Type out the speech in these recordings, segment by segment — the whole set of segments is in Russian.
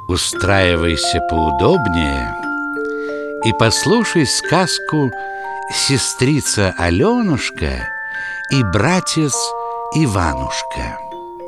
Устраивайся поудобнее и послушай сказку «Сестрица Аленушка и братец Иванушка».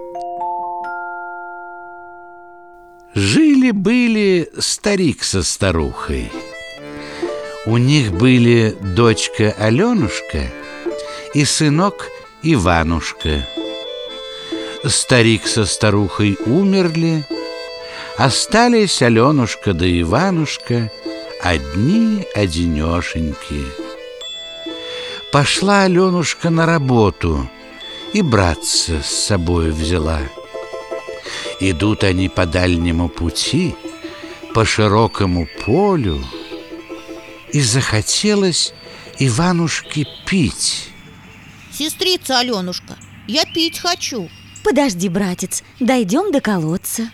Жили-были старик со старухой. У них были дочка Аленушка и сынок Иванушка. Старик со старухой умерли, остались Аленушка да Иванушка одни-одинешеньки. Пошла Аленушка на работу и братца с собой взяла. Идут они по дальнему пути, по широкому полю, и захотелось Иванушке пить. Сестрица Аленушка, я пить хочу. Подожди, братец, дойдем до колодца.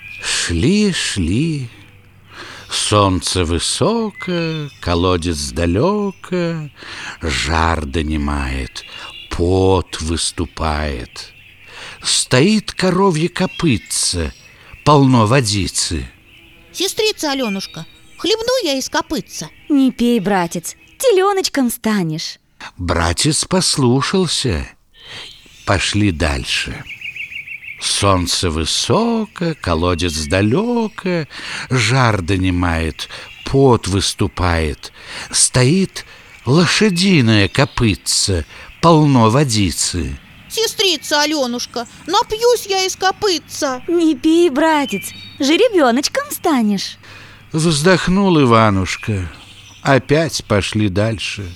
Шли. Солнце высоко, колодец далеко, жар донимает, пот выступает. Стоит коровье копытце, полно водицы. Сестрица Аленушка, хлебну я из копытца. Не пей, братец, теленочком станешь. Братец послушался. Пошли дальше. Солнце высоко, колодец далеко, жар донимает, пот выступает. Стоит лошадиное копытце, полно водицы. Сестрица Аленушка, напьюсь я из копытца. Не пей, братец, жеребеночком станешь. Вздохнул Иванушка. Опять пошли дальше.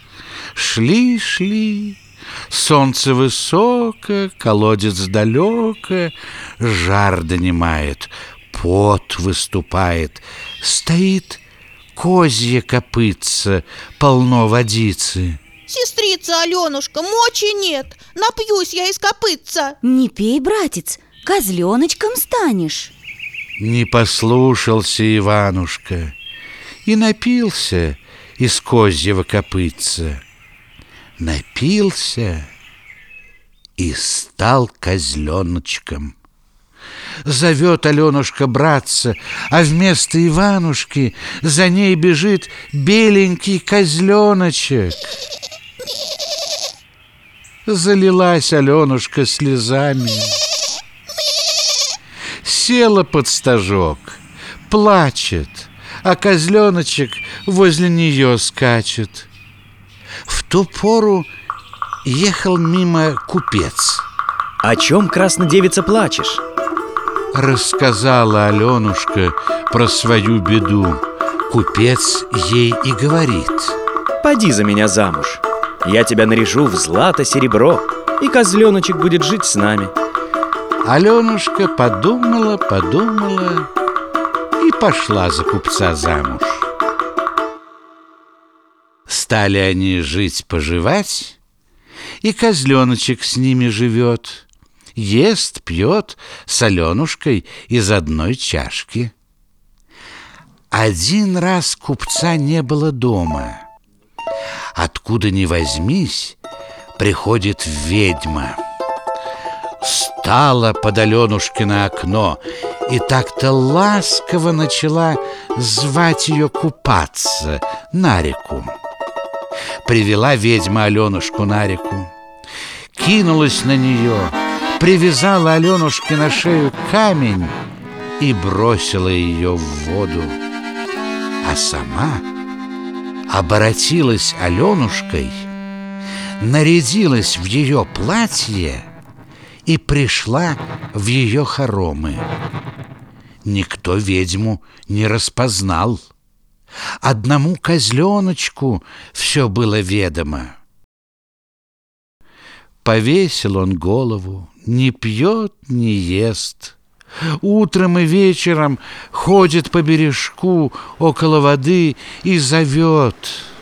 Шли. Солнце высоко, колодец далеко, жар донимает, пот выступает. Стоит козье копытце, полно водицы. Сестрица Аленушка, мочи нет, напьюсь я из копытца. Не пей, братец, козленочком станешь. Не послушался Иванушка и напился из козьего копытца. Напился и стал козленочком. Зовет Аленушка братца, а вместо Иванушки за ней бежит беленький козленочек. Залилась Аленушка слезами, села под стожок, плачет, а козленочек возле нее скачет. В ту пору ехал мимо купец. О чем, краснодевица, плачешь? Рассказала Аленушка про свою беду. Купец ей и говорит: Поди за меня замуж. Я тебя наряжу в злато-серебро, и козленочек будет жить с нами. Аленушка подумала и пошла за купца замуж. Стали они жить-поживать, и козленочек с ними живет, ест, пьет с Аленушкой из одной чашки. Один раз купца не было дома. Откуда ни возьмись, приходит ведьма. Стала под Аленушкино окно и так-то ласково начала звать ее купаться на реку. Привела ведьма Аленушку на реку, кинулась на нее, привязала Аленушке на шею камень и бросила ее в воду. А сама оборотилась Аленушкой, нарядилась в ее платье и пришла в ее хоромы. Никто ведьму не распознал. Одному козленочку все было ведомо. Повесил он голову, не пьет, не ест. Утром и вечером ходит по бережку около воды и зовет: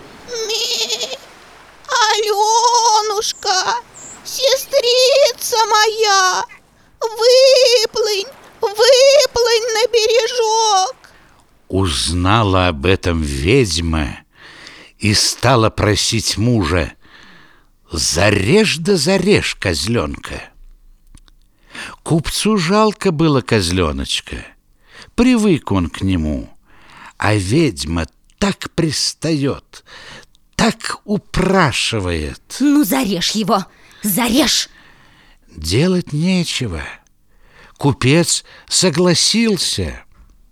Аленушка, сестрица моя, выплынь на бережок. Узнала об этом ведьма и стала просить мужа: зарежь да зарежь козленка. Купцу жалко было козленочка. Привык он к нему, а ведьма так пристает, так упрашивает. Ну, зарежь его, зарежь! Делать нечего. Купец согласился.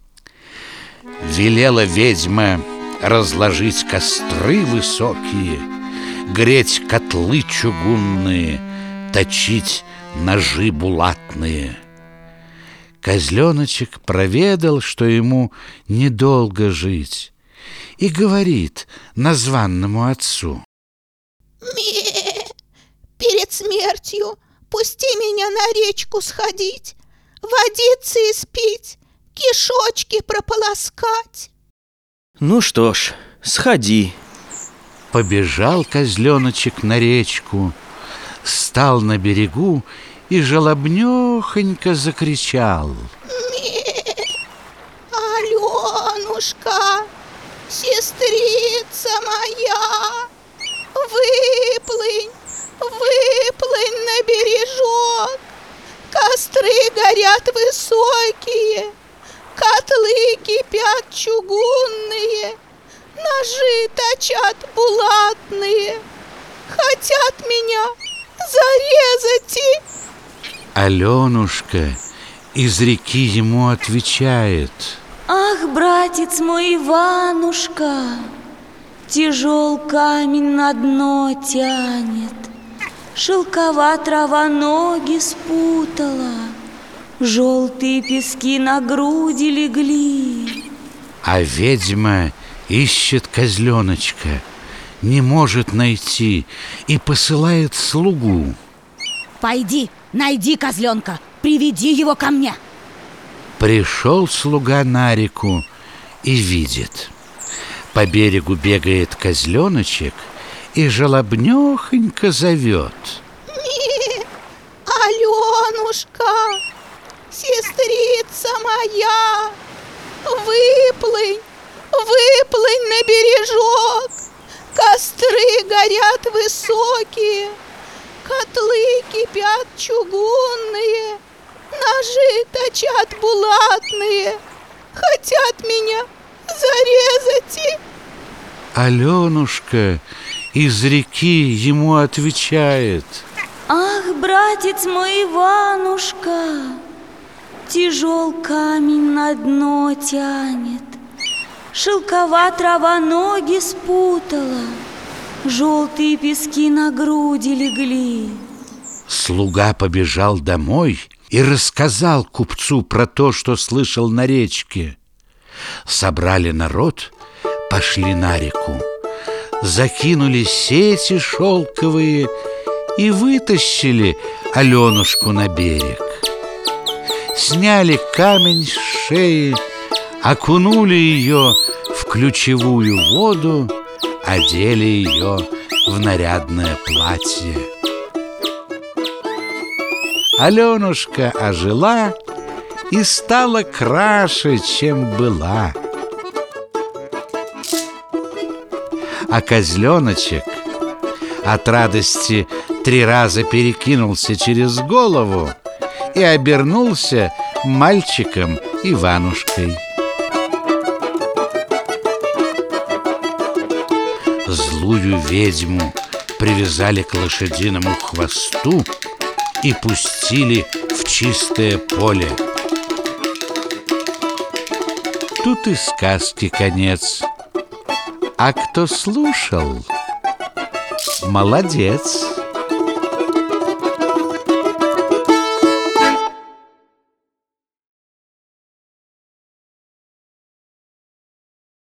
Велела ведьма разложить костры высокие, греть котлы чугунные, точить ножи булатные. Козленочек проведал, что ему недолго жить, и говорит названному отцу: перед смертью пусти меня на речку сходить, водицы испить, кишочки прополоскать. Ну что ж, сходи. Побежал козленочек на речку, стал на берегу и жалобнёхонько закричал: Аленушка, сестрица моя, выплынь, выплынь на бережок. Костры горят высокие, котлы кипят чугунные, ножи точат булатные, хотят меня зарезать и... Аленушка из реки ему отвечает: Ах, братец мой Иванушка, тяжел камень на дно тянет, шелкова трава ноги спутала, желтые пески на груди легли. А ведьма ищет козленочка, не может найти и посылает слугу. Пойди, найди козленка, приведи его ко мне. Пришел слуга на реку и видит: по берегу бегает козленочек и жалобнёхонько зовет: Аленушка, сестрица моя, выплынь, выплынь на бережок. Костры горят высокие, котлы кипят чугунные, ножи точат булатные, хотят меня зарезать и... Аленушка из реки ему отвечает: Ах, братец мой Иванушка, тяжел камень на дно тянет, шелкова трава ноги спутала, желтые пески на груди легли. Слуга побежал домой и рассказал купцу про то, что слышал на речке. Собрали народ, пошли на реку, закинули сети шелковые и вытащили Аленушку на берег. Сняли камень с шеи, окунули ее в ключевую воду, одели ее в нарядное платье. Аленушка ожила и стала краше, чем была. А козленочек от радости 3 раза перекинулся через голову и обернулся мальчиком Иванушкой. Злую ведьму привязали к лошадиному хвосту и пустили в чистое поле. Тут и сказки конец. А кто слушал, молодец.